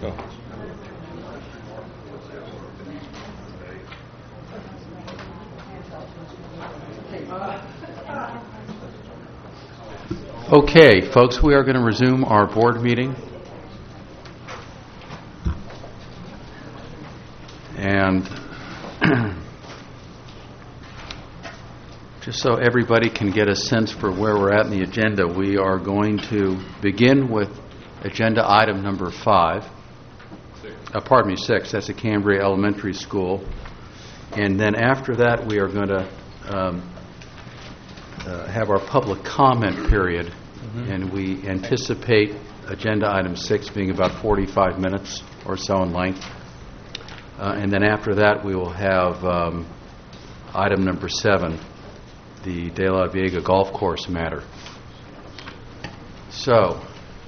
So. Okay, folks, we are going to resume our board meeting. And just so everybody can get a sense for where we're at in the agenda, we are going to begin with agenda item number 6. That's the Cambria Elementary School. And then after that, we are going to have our public comment period, and we anticipate agenda item 6 being about 45 minutes or so in length. And then after that, we will have item number 7, the De La Vega Golf Course matter. So,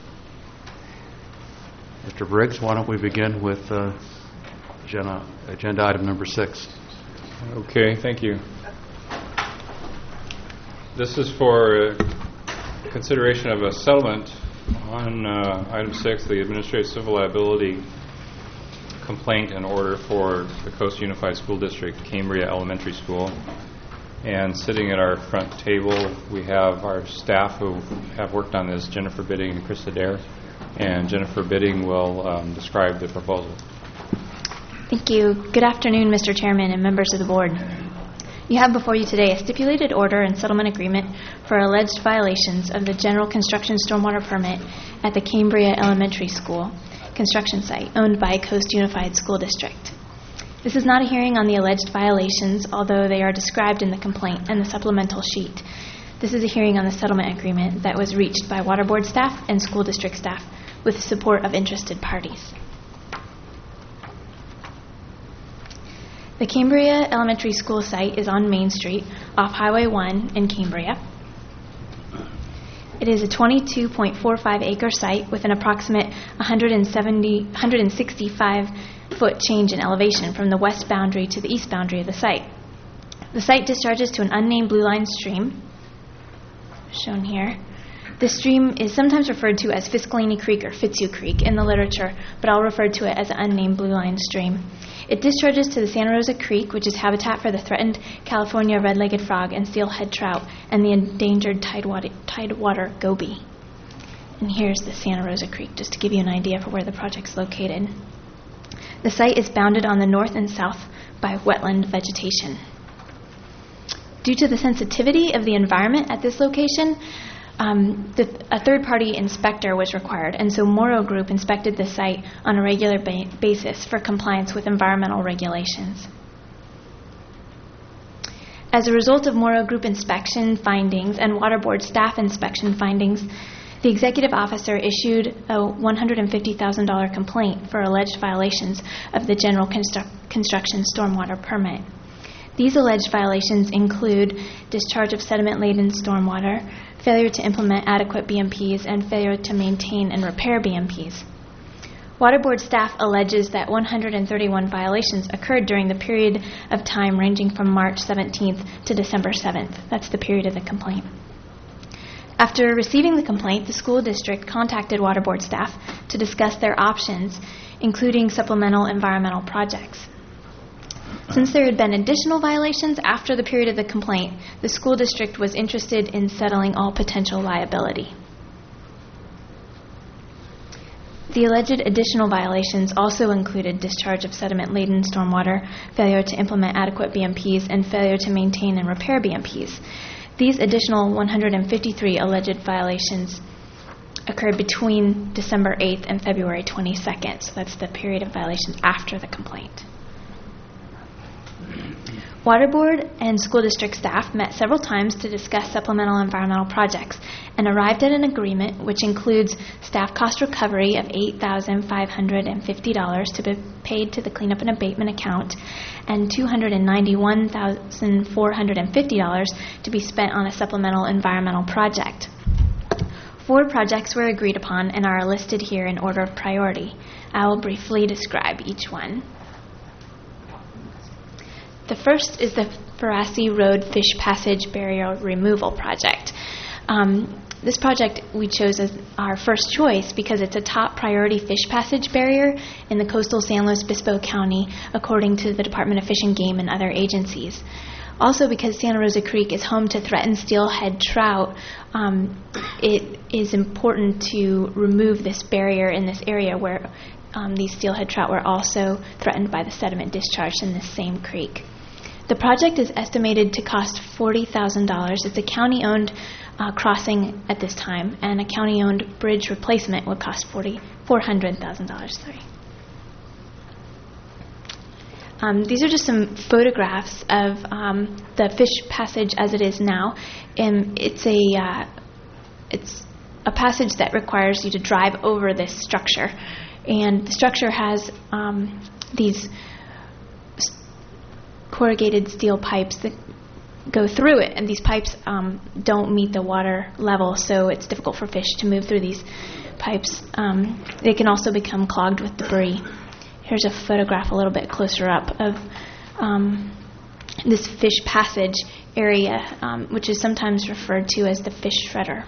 Mr. Briggs, why don't we begin with agenda item number 6. Okay, thank you. This is for consideration of a settlement on item 6, the Administrative Civil Liability complaint and order for the Coast Unified School District, Cambria Elementary School. And sitting at our front table, we have our staff who have worked on this, Jennifer Bidding and Chris Adair. And Jennifer Bidding will describe the proposal. Thank you. Good afternoon, Mr. Chairman and members of the board. You have before you today a stipulated order and settlement agreement for alleged violations of the general construction stormwater permit at the Cambria Elementary School construction site owned by Coast Unified School District. This is not a hearing on the alleged violations, although they are described in the complaint and the supplemental sheet. This is a hearing on the settlement agreement that was reached by Water Board staff and school district staff with support of interested parties. The Cambria Elementary School site is on Main Street off Highway 1 in Cambria. It is a 22.45 acre site with an approximate 165 foot change in elevation from the west boundary to the east boundary of the site. The site discharges to an unnamed blue line stream, shown here. This stream is sometimes referred to as Fiscalini Creek or Fitzhugh Creek in the literature, but I'll refer to it as an unnamed blue line stream. It discharges to the Santa Rosa Creek, which is habitat for the threatened California red-legged frog and steelhead trout, and the endangered tidewater goby. And here's the Santa Rosa Creek, just to give you an idea for where the project's located. The site is bounded on the north and south by wetland vegetation. Due to the sensitivity of the environment at this location, a third-party inspector was required, and so Morrow Group inspected the site on a regular basis for compliance with environmental regulations. As a result of Morrow Group inspection findings and Water Board staff inspection findings, the executive officer issued a $150,000 complaint for alleged violations of the general construction stormwater permit. These alleged violations include discharge of sediment-laden stormwater, failure to implement adequate BMPs, and failure to maintain and repair BMPs. Water Board staff alleges that 131 violations occurred during the period of time ranging from March 17th to December 7th. That's the period of the complaint. After receiving the complaint, the school district contacted Water Board staff to discuss their options, including supplemental environmental projects. Since there had been additional violations after the period of the complaint, the school district was interested in settling all potential liability. The alleged additional violations also included discharge of sediment-laden stormwater, failure to implement adequate BMPs, and failure to maintain and repair BMPs. These additional 153 alleged violations occurred between December 8th and February 22nd, so that's the period of violations after the complaint. Water Board and school district staff met several times to discuss supplemental environmental projects and arrived at an agreement which includes staff cost recovery of $8,550 to be paid to the cleanup and abatement account and $291,450 to be spent on a supplemental environmental project. 4 projects were agreed upon and are listed here in order of priority. I will briefly describe each one. The first is the Farassi Road Fish Passage Barrier Removal Project. This project we chose as our first choice because it's a top priority fish passage barrier in the coastal San Luis Obispo County, according to the Department of Fish and Game and other agencies. Also, because Santa Rosa Creek is home to threatened steelhead trout, it is important to remove this barrier in this area where these steelhead trout were also threatened by the sediment discharged in this same creek. The project is estimated to cost $40,000. It's a county-owned crossing at this time, and a county-owned bridge replacement would cost $400,000. Sorry. These are just some photographs of the fish passage as it is now. It's a passage that requires you to drive over this structure, and the structure has these corrugated steel pipes that go through it, and these pipes don't meet the water level, so it's difficult for fish to move through these pipes. They can also become clogged with debris. Here's a photograph a little bit closer up of this fish passage area, which is sometimes referred to as the fish shredder.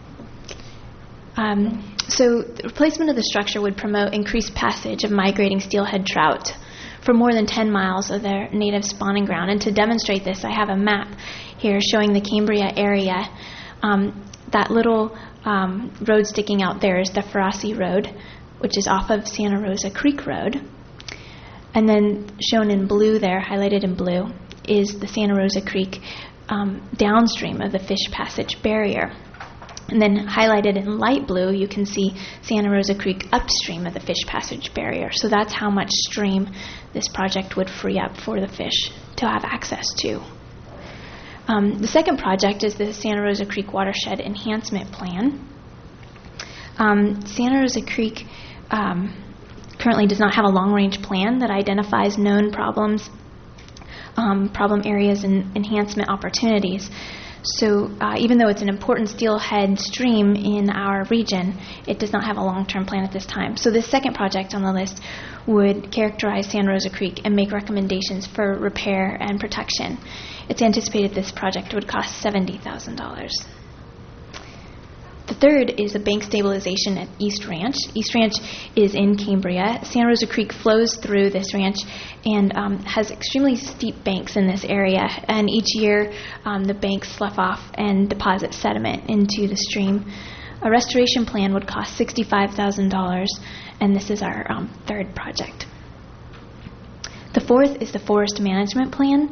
So the replacement of the structure would promote increased passage of migrating steelhead trout for more than 10 miles of their native spawning ground. And to demonstrate this, I have a map here showing the Cambria area. That little road sticking out there is the Ferrasi Road, which is off of Santa Rosa Creek Road. And then shown in blue there, highlighted in blue, is the Santa Rosa Creek downstream of the fish passage barrier. And then highlighted in light blue, you can see Santa Rosa Creek upstream of the fish passage barrier. So that's how much stream this project would free up for the fish to have access to. The second project is the Santa Rosa Creek Watershed Enhancement Plan. Santa Rosa Creek currently does not have a long-range plan that identifies known problems, problem areas, and enhancement opportunities. So even though it's an important steelhead stream in our region, it does not have a long-term plan at this time. So this second project on the list would characterize Santa Rosa Creek and make recommendations for repair and protection. It's anticipated this project would cost $70,000. The third is a bank stabilization at East Ranch. East Ranch is in Cambria. Santa Rosa Creek flows through this ranch and has extremely steep banks in this area. And each year, the banks slough off and deposit sediment into the stream. A restoration plan would cost $65,000, and this is our third project. The fourth is the forest management plan.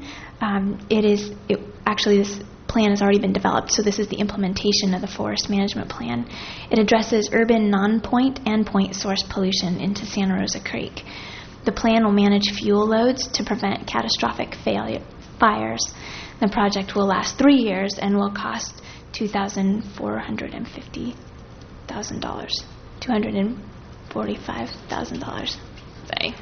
This plan has already been developed, so this is the implementation of the forest management plan. It addresses urban non-point and point source pollution into Santa Rosa Creek. The plan will manage fuel loads to prevent catastrophic fires. The project will last 3 years and will cost $245,000. Sorry.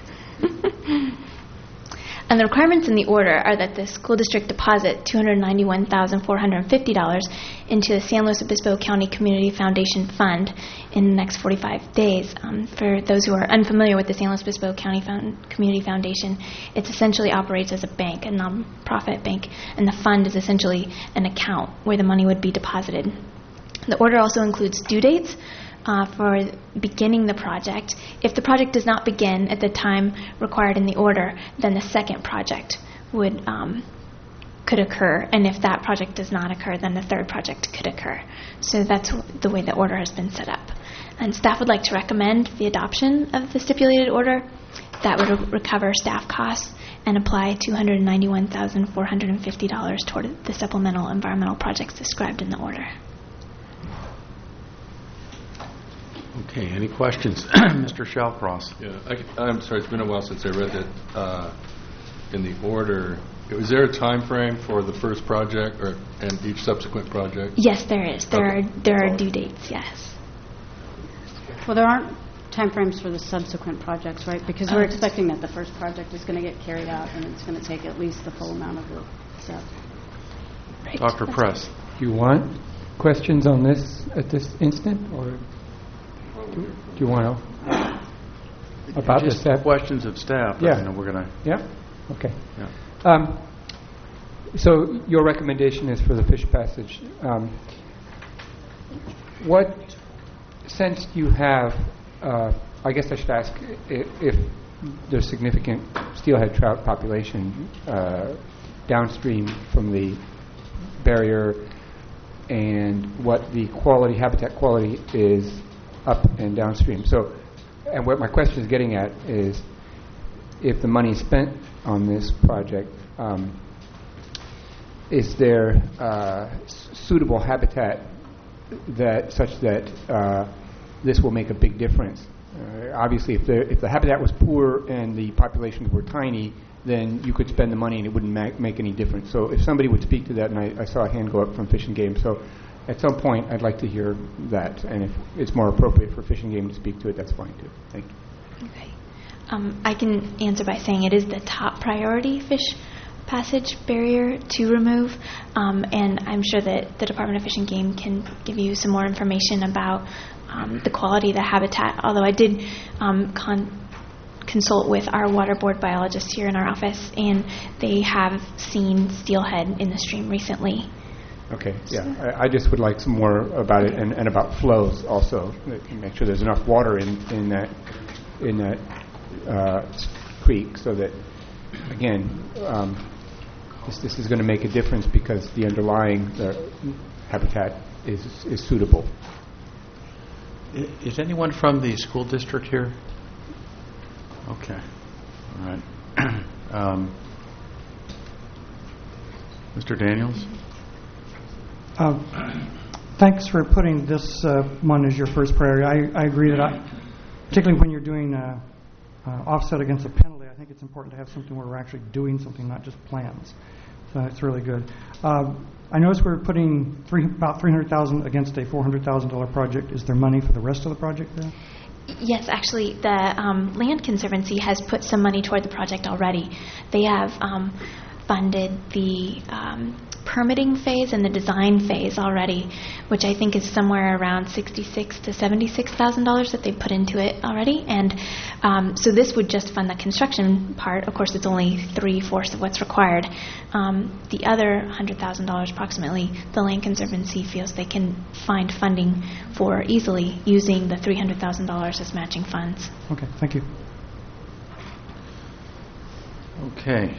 And the requirements in the order are that the school district deposit $291,450 into the San Luis Obispo County Community Foundation Fund in the next 45 days. For those who are unfamiliar with the San Luis Obispo County Community Foundation, it essentially operates as a bank, a nonprofit bank, and the fund is essentially an account where the money would be deposited. The order also includes due dates for beginning the project. If the project does not begin at the time required in the order, then the second project could occur, and if that project does not occur, then the third project could occur. So that's the way the order has been set up. And staff would like to recommend the adoption of the stipulated order. That would recover staff costs and apply $291,450 toward the supplemental environmental projects described in the order. Okay, any questions? Mr. Shallcross. Yeah, I'm sorry, it's been a while since I read that in the order. Was there a time frame for the first project and each subsequent project? Yes, there is. There are due dates, yes. Well, there aren't timeframes for the subsequent projects, right? Because we're expecting that the first project is going to get carried out and it's going to take at least the full amount of work. So. Right. Dr. Press. Do you want questions on this at this instant, or do you want to about the Just staff? questions of staff. Yeah. We're going to. Yeah. Okay. Yeah. So your recommendation is for the fish passage. what sense do you have, I guess I should ask, if there's significant steelhead trout population downstream from the barrier, and what the habitat quality is up and downstream. So, and what my question is getting at is, if the money is spent on this project, is there suitable habitat such that this will make a big difference? Obviously, if the habitat was poor and the populations were tiny, then you could spend the money and it wouldn't make any difference. So if somebody would speak to that, and I saw a hand go up from Fish and Game, so at some point I'd like to hear that, and if it's more appropriate for Fish and Game to speak to it, that's fine too. Thank you. Okay. I can answer by saying it is the top priority fish passage barrier to remove, and I'm sure that the Department of Fish and Game can give you some more information about the quality of the habitat, although I did consult with our water board biologist here in our office, and they have seen steelhead in the stream recently. Okay, yeah. I just would like some more about it, and about flows also. Make sure there's enough water in that creek, so that, again, this is going to make a difference because the underlying habitat is suitable. Is anyone from the school district here? Okay. All right. Mr. Daniels? Thanks for putting this one as your first priority. I agree that particularly when you're doing offset against a penalty, I think it's important to have something where we're actually doing something, not just plans. So it's really good. I noticed we're putting about $300,000 against a $400,000 project. Is there money for the rest of the project there? Yes, actually, the Land Conservancy has put some money toward the project already. They have funded the permitting phase and the design phase already, which I think is somewhere around $66,000 to $76,000 that they put into it already. And so this would just fund the construction part. Of course, it's only 3/4 of what's required. The other $100,000 approximately, the Land Conservancy feels they can find funding for easily using the $300,000 as matching funds. Okay, thank you. Okay.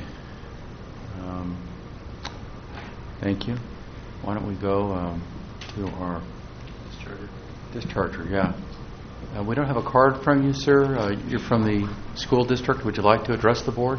Thank you. Why don't we go to our discharger? Yeah. We don't have a card from you, sir. You're from the school district. Would you like to address the board?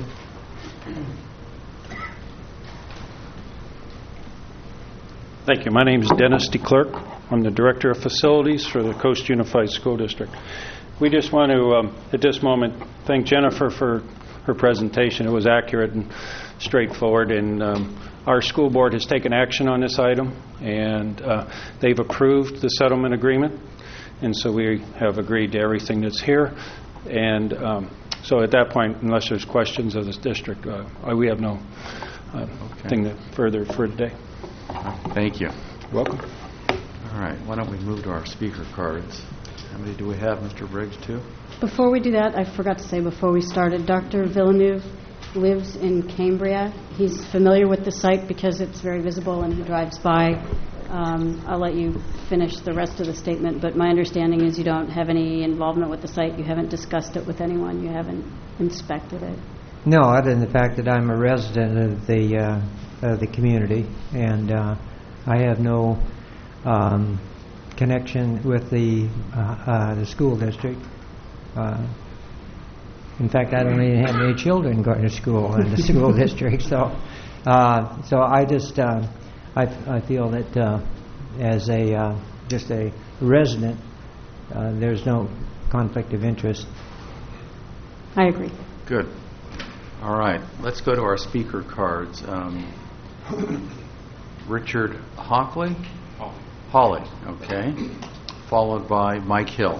Thank you. My name is Dennis DeClerc. I'm the Director of Facilities for the Coast Unified School District. We just want to, at this moment, thank Jennifer for her presentation. It was accurate and straightforward, and our school board has taken action on this item, and they've approved the settlement agreement, and so we have agreed to everything that's here. And so at that point, unless there's questions of this district, we have no thing further for today. Thank you. Welcome. All right. Why don't we move to our speaker cards? How many do we have, Mr. Briggs, too? Before we do that, I forgot to say before we started, Dr. Villeneuve lives in Cambria. He's familiar with the site because it's very visible and he drives by. I'll let you finish the rest of the statement, but my understanding is you don't have any involvement with the site. You haven't discussed it with anyone. You haven't inspected it. No, other than the fact that I'm a resident of the community, and I have no connection with the school district. In fact, I don't even have any children going to school in the school district. So I just I feel that as just a resident, there's no conflict of interest. I agree. Good. All right. Let's go to our speaker cards. Richard Hockley? Hawley. Okay. Followed by Mike Hill.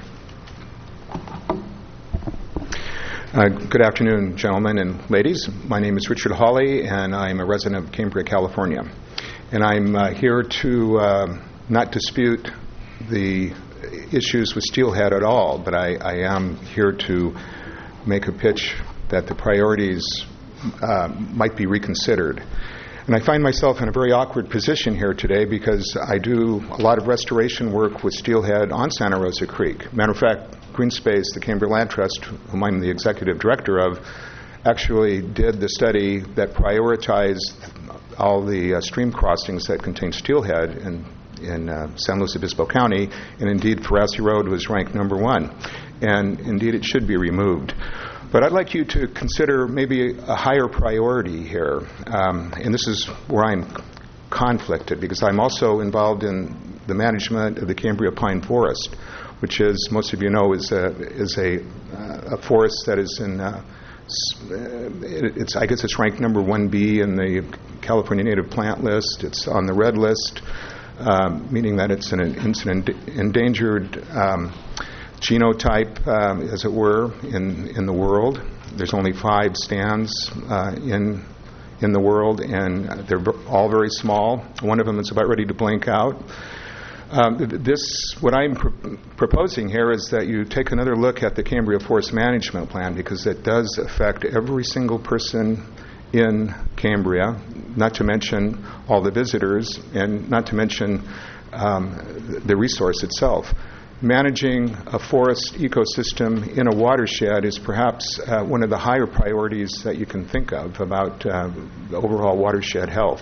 Good afternoon, gentlemen and ladies. My name is Richard Hawley, and I'm a resident of Cambria, California. And I'm here to not dispute the issues with steelhead at all, but I am here to make a pitch that the priorities might be reconsidered. And I find myself in a very awkward position here today because I do a lot of restoration work with steelhead on Santa Rosa Creek. Matter of fact, Greenspace, the Cambria Land Trust, whom I'm the executive director of, actually did the study that prioritized all the stream crossings that contain steelhead in San Luis Obispo County, and indeed Ferrazzi Road was ranked number 1. And indeed it should be removed. But I'd like you to consider maybe a higher priority here, and this is where I'm conflicted, because I'm also involved in the management of the Cambria Pine Forest, which, as most of you know, is a forest that is in I guess it's ranked number 1B in the California Native Plant List. It's on the red list, meaning that it's an endangered genotype, as it were, in the world. There's only 5 stands in the world, and they're all very small. One of them is about ready to blink out. What I'm proposing here is that you take another look at the Cambria Forest Management Plan, because it does affect every single person in Cambria, not to mention all the visitors, and not to mention the resource itself. Managing a forest ecosystem in a watershed is perhaps one of the higher priorities that you can think of about the overall watershed health.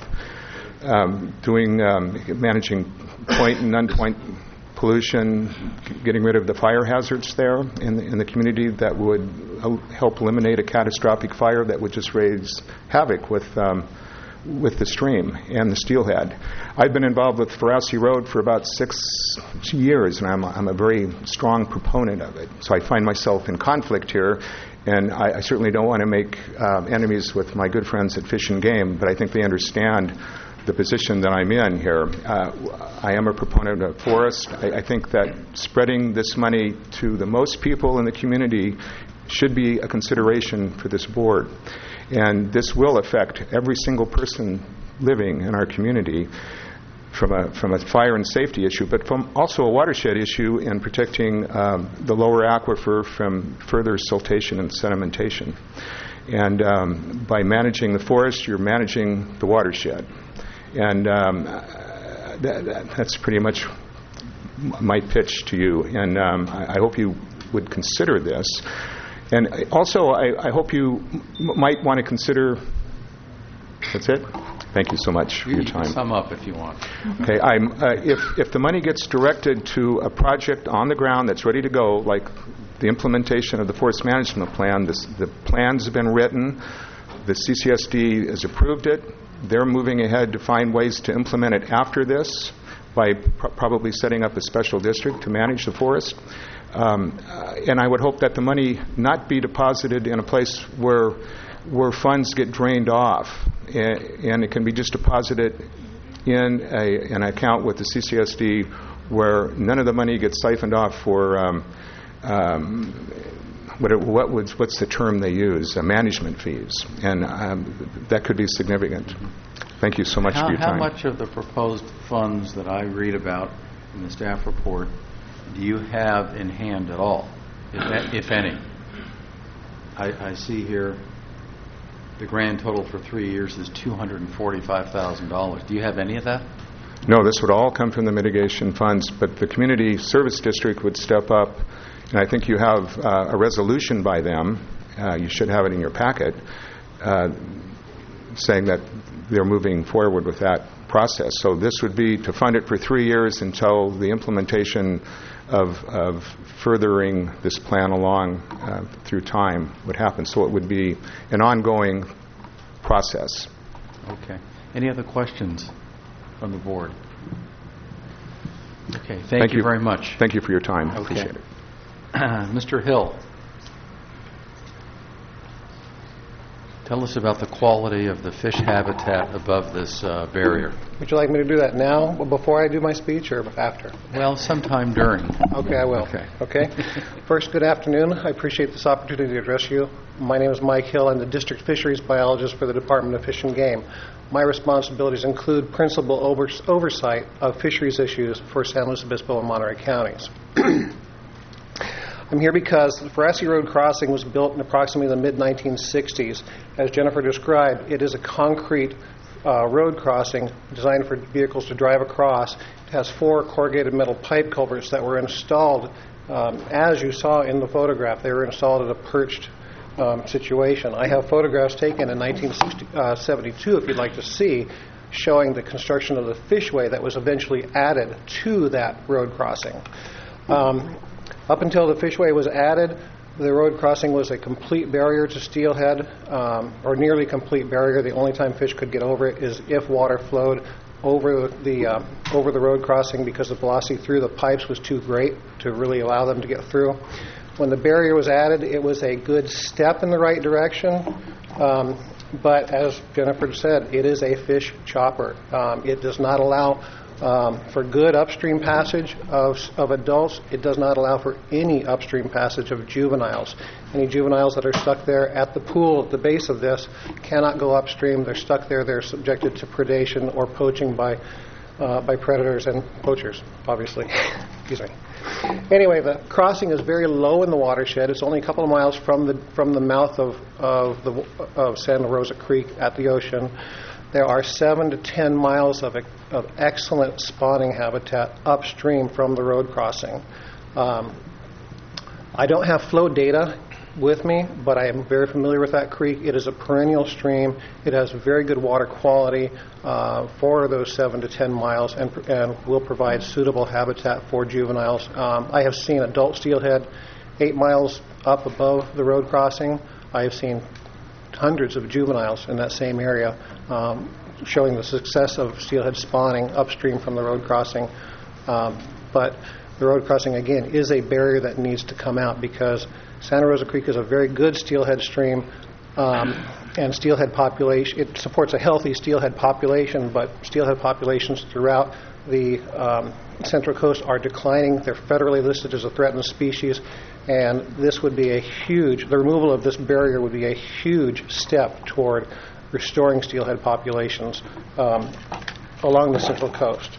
Managing point and non-point pollution, getting rid of the fire hazards there in the community that would help eliminate a catastrophic fire that would just raise havoc with the stream and the steelhead. I've been involved with Ferrazzi Road for about 6 years, and I'm a very strong proponent of it. So I find myself in conflict here, and I certainly don't want to make enemies with my good friends at Fish and Game, but I think they understand the position that I'm in here. I am a proponent of forest. I think that spreading this money to the most people in the community should be a consideration for this board. And this will affect every single person living in our community from a fire and safety issue, but from also a watershed issue in protecting the lower aquifer from further siltation and sedimentation. And by managing the forest, you're managing the watershed. And that's pretty much my pitch to you. And I hope you would consider this. And also, I hope you might want to consider... That's it? Thank you so much for your time. You can sum up if you want. Okay. If the money gets directed to a project on the ground that's ready to go, like the implementation of the Forest Management Plan, the plans have been written, the CCSD has approved it, they're moving ahead to find ways to implement it after this by probably setting up a special district to manage the forest. And I would hope that the money not be deposited in a place where funds get drained off, and it can be just deposited in an account with the CCSD where none of the money gets siphoned off for what's the term they use? Management fees, and that could be significant. Thank you so much for your time. How much of the proposed funds that I read about in the staff report do you have in hand at all, if any? I see here the grand total for 3 years is $245,000. Do you have any of that? No, this would all come from the mitigation funds, but the Community Service District would step up, and I think you have a resolution by them, you should have it in your packet, saying that they're moving forward with that process. So this would be to fund it for 3 years until the implementation of furthering this plan along through time would happen. So it would be an ongoing process. Okay. Any other questions from the board? Okay. Thank you very much. Thank you for your time. Okay. Appreciate it. Mr. Hill, tell us about the quality of the fish habitat above this barrier. Would you like me to do that now, before I do my speech, or after? Well, sometime during. Okay, I will. Okay. First, good afternoon. I appreciate this opportunity to address you. My name is Mike Hill. I'm the District Fisheries Biologist for the Department of Fish and Game. My responsibilities include principal oversight of fisheries issues for San Luis Obispo and Monterey counties. I'm here because the Ferrazzi Road crossing was built in approximately the mid-1960s. As Jennifer described, it is a concrete road crossing designed for vehicles to drive across. It has 4 corrugated metal pipe culverts that were installed, as you saw in the photograph. They were installed at a perched situation. I have photographs taken in 1972, if you'd like to see, showing the construction of the fishway that was eventually added to that road crossing. Up until the fishway was added, the road crossing was a complete barrier to Steelhead, or nearly complete barrier. The only time fish could get over it is if water flowed over the road crossing, because the velocity through the pipes was too great to really allow them to get through. When the barrier was added, it was a good step in the right direction, but as Jennifer said, it is a fish chopper. It does not allow for good upstream passage of adults. It does not allow for any upstream passage of juveniles. Any juveniles that are stuck there at the pool at the base of this cannot go upstream. They're stuck there. They're subjected to predation or poaching by predators and poachers, obviously. Excuse me. Anyway, the crossing is very low in the watershed. It's only a couple of miles from the mouth of Santa Rosa Creek at the ocean. There are 7 to 10 miles of excellent spawning habitat upstream from the road crossing. I don't have flow data with me, but I am very familiar with that creek. It is a perennial stream. It has very good water quality for those 7 to 10 miles and will provide suitable habitat for juveniles. I have seen adult steelhead 8 miles up above the road crossing. I have seen hundreds of juveniles in that same area, showing the success of steelhead spawning upstream from the road crossing. But the road crossing, again, is a barrier that needs to come out, because Santa Rosa Creek is a very good steelhead stream, and steelhead population, it supports a healthy steelhead population, but steelhead populations throughout the Central Coast are declining. They're federally listed as a threatened species, and this would be the removal of this barrier would be a huge step toward restoring steelhead populations along the Central Coast.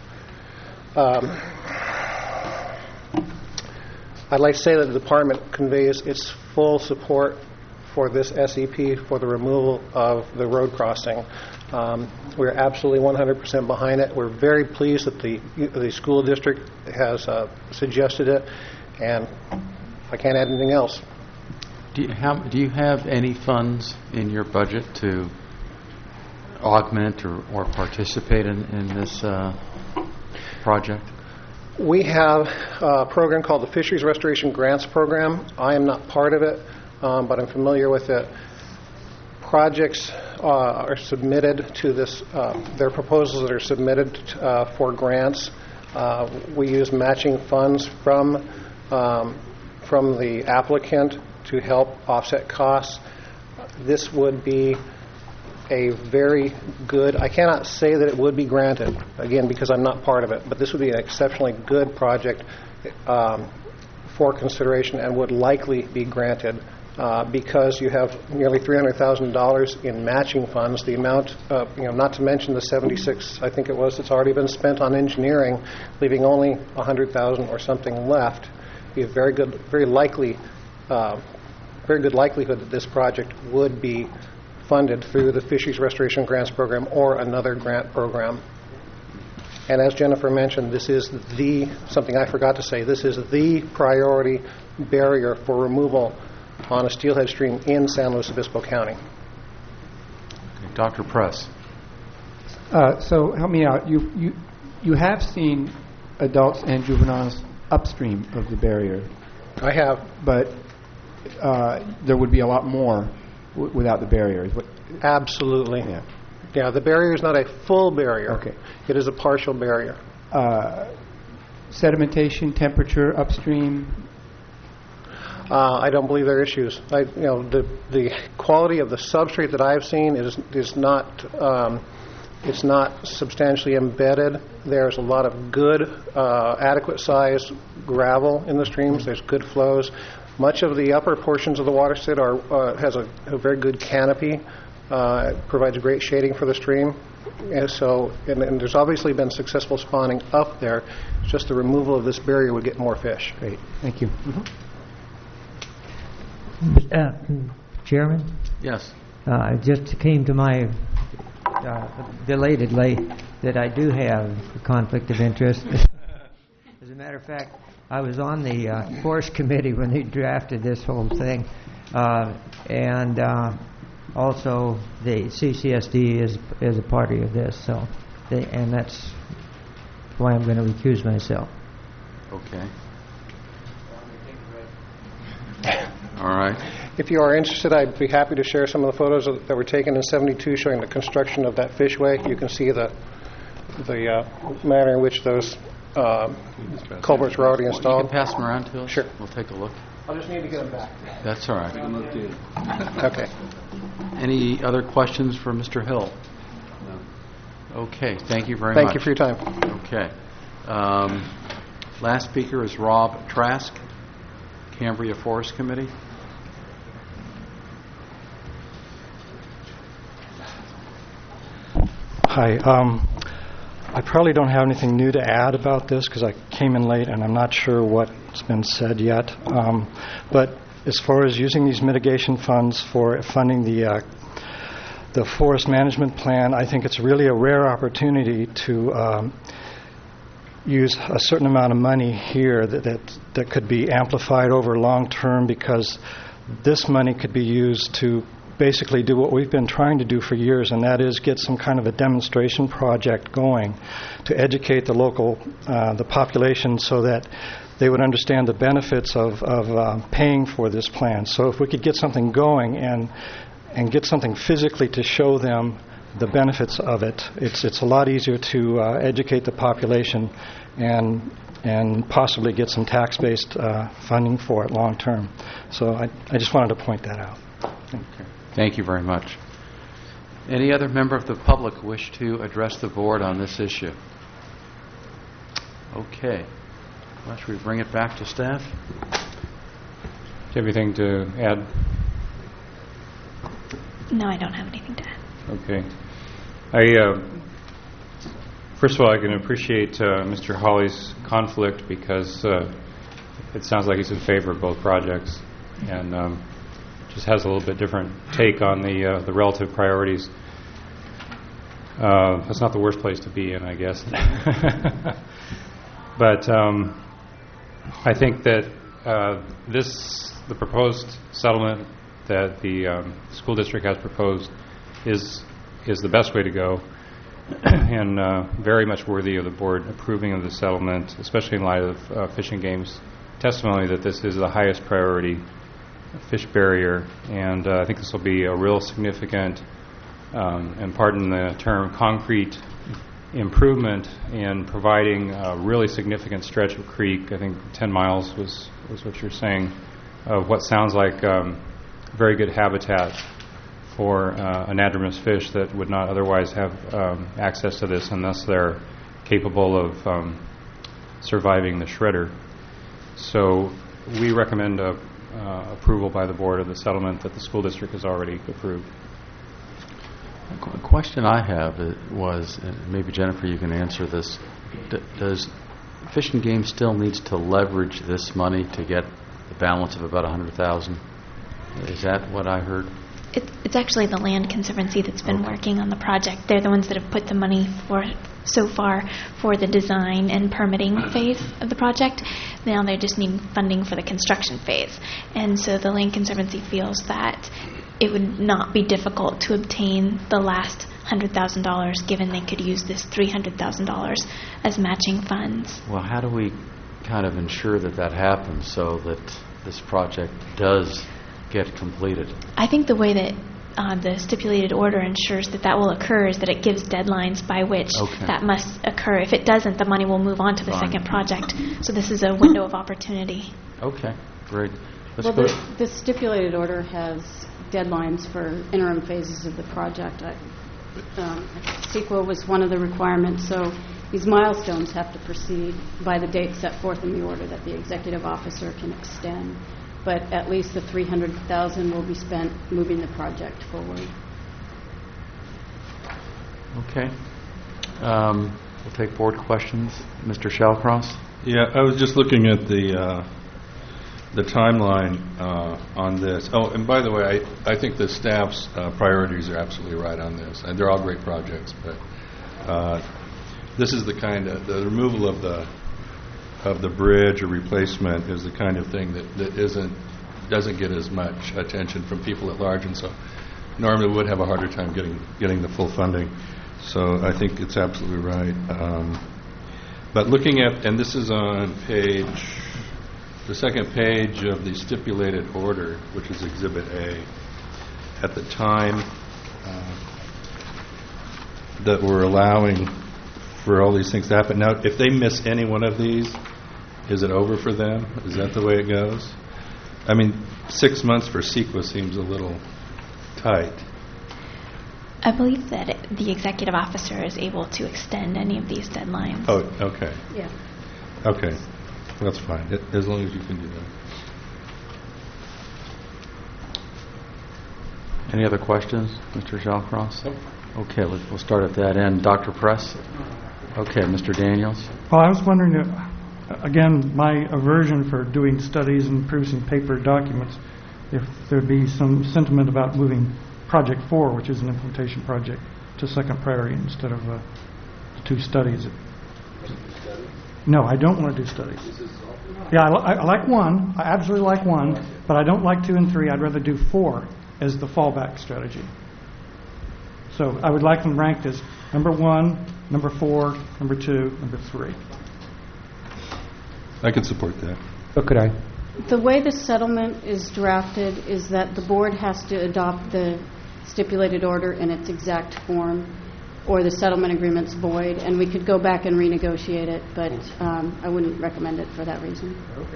I'd like to say that the department conveys its full support for this SEP for the removal of the road crossing. We're absolutely 100% behind it. We're very pleased that the school district has suggested it, and I can't add anything else. Do you have any funds in your budget to augment or participate in this project? We have a program called the Fisheries Restoration Grants Program. I am not part of it, but I'm familiar with it. Projects are submitted to this, there are proposals that are submitted for grants. We use matching funds from the applicant to help offset costs. This would be a very good, I cannot say that it would be granted, again, because I'm not part of it, but this would be an exceptionally good project for consideration and would likely be granted because you have nearly $300,000 in matching funds. The amount, not to mention the 76, I think it was, that's already been spent on engineering, leaving only $100,000 or something left. You have very good likelihood that this project would be funded through the Fisheries Restoration Grants Program or another grant program. And as Jennifer mentioned, this is something I forgot to say, this is the priority barrier for removal on a steelhead stream in San Luis Obispo County. Okay, Dr. Press. So help me out. You have seen adults and juveniles upstream of the barrier. I have. But there would be a lot more without the barrier. Absolutely. Yeah, the barrier is not a full barrier. Okay. It is a partial barrier. Sedimentation, temperature upstream? I don't believe there are issues. The quality of the substrate that I've seen is not it's not substantially embedded. There's a lot of good, adequate sized gravel in the streams. There's good flows. Much of the upper portions of the watershed has a very good canopy. It provides great shading for the stream. And there's obviously been successful spawning up there. It's just the removal of this barrier would get more fish. Great. Thank you. Chairman? Yes. It just came to my belatedly that I do have a conflict of interest. As a matter of fact, I was on the Forest Committee when they drafted this whole thing, and also the CCSD is a party of this, so and that's why I'm going to recuse myself. Okay. All right. If you are interested, I'd be happy to share some of the photos that were taken in '72 showing the construction of that fishway. You can see the manner in which those culverts were already You installed. can pass them around to us? Sure. We'll take a look. I'll just need to get them back. That's all right. Okay. Any other questions for Mr. Hill? No. Okay, thank you very much. Thank you for your time. Okay. Last speaker is Rob Trask, Cambria Forest Committee. Hi. I probably don't have anything new to add about this because I came in late and I'm not sure what's been said yet. But as far as using these mitigation funds for funding the forest management plan, I think it's really a rare opportunity to use a certain amount of money here that could be amplified over long term, because this money could be used to basically do what we've been trying to do for years, and that is get some kind of a demonstration project going to educate the local, the population, so that they would understand the benefits of paying for this plan. So if we could get something going and get something physically to show them the benefits of it, it's a lot easier to educate the population and possibly get some tax-based funding for it long term. So I just wanted to point that out. Okay. Thank you very much. Any other member of the public wish to address the board on this issue? Okay. Well, should we bring it back to staff? Do you have anything to add? No, I don't have anything to add. Okay. First of all, I can appreciate Mr. Hawley's conflict, because it sounds like he's in favor of both projects, and just has a little bit different take on the relative priorities. That's not the worst place to be in, I guess. But I think that the proposed settlement that the school district has proposed is the best way to go, and very much worthy of the board approving of the settlement, especially in light of Fish and Game's testimony that this is the highest priority fish barrier, and I think this will be a real significant, and pardon the term, concrete improvement in providing a really significant stretch of creek. I think 10 miles was what you're saying, of what sounds like very good habitat for anadromous fish that would not otherwise have access to this, and thus they're capable of surviving the shredder. So we recommend approval by the board of the settlement that the school district has already approved. A question I have was, and maybe Jennifer, you can answer this. Does Fish and Game still needs to leverage this money to get the balance of about $100,000? Is that what I heard? It's actually the Land Conservancy that's been working on the project. They're the ones that have put the money so far for the design and permitting phase of the project. Now they just need funding for the construction phase. And so the Land Conservancy feels that it would not be difficult to obtain the last $100,000, given they could use this $300,000 as matching funds. Well, how do we kind of ensure that happens so that this project does get completed? I think the way that the stipulated order ensures that will occur is that it gives deadlines by which that must occur. If it doesn't, the money will move on to the second project. So this is a window of opportunity. Okay, great. The stipulated order has deadlines for interim phases of the project. CEQA was one of the requirements, so these milestones have to proceed by the date set forth in the order that the executive officer can extend. But at least the $300,000 will be spent moving the project forward. Okay. We'll take board questions. Mr. Shallcross? Yeah, I was just looking at the timeline on this. Oh, and by the way, I think the staff's priorities are absolutely right on this. And they're all great projects, but this is the kind of, the removal of the bridge or replacement is the kind of thing that doesn't get as much attention from people at large, and so normally would have a harder time getting the full funding. So I think it's absolutely right. But looking at, and this is on the second page of the stipulated order, which is Exhibit A, at the time that we're allowing for all these things to happen. Now, if they miss any one of these, is it over for them? Is that the way it goes? I mean, 6 months for CEQA seems a little tight. I believe that the executive officer is able to extend any of these deadlines. Oh, okay. Yeah. Okay. That's fine, as long as you can do that. Any other questions, Mr. Shallcross? Okay, we'll start at that end. Dr. Press? Okay, Mr. Daniels? Well, I was wondering, again, my aversion for doing studies and producing paper documents, if there'd be some sentiment about moving Project 4, which is an implementation project, to second priority instead of the 2 studies. No, I don't want to do studies. Yeah, I like 1. I absolutely like 1, but I don't like 2 and 3. I'd rather do 4 as the fallback strategy. So I would like them ranked as number 1, number 4, number 2, number 3. I can support that. So could I? The way the settlement is drafted is that the board has to adopt the stipulated order in its exact form, or the settlement agreement's void, and we could go back and renegotiate it, but I wouldn't recommend it for that reason.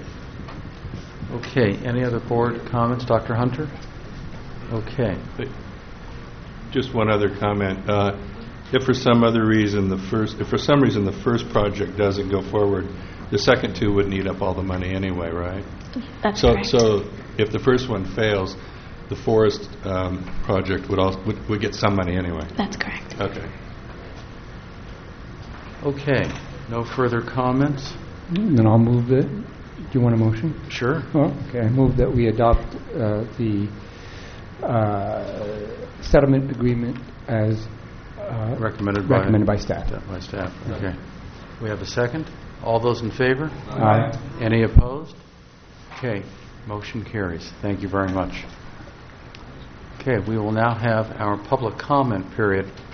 Okay, any other board comments? Dr. Hunter? Okay. Just one other comment. If for some other reason the first project doesn't go forward, the second 2 would need up all the money anyway, right? That's correct. So if the first one fails, the forest project would get some money anyway. That's correct. Okay. Okay, no further comments? Then I'll move that. Do you want a motion? Sure. Oh, okay. I move that we adopt the settlement agreement as recommended by staff. By staff. Okay. We have a second. All those in favor? Aye. Any opposed? Okay. Motion carries. Thank you very much. Okay. We will now have our public comment period.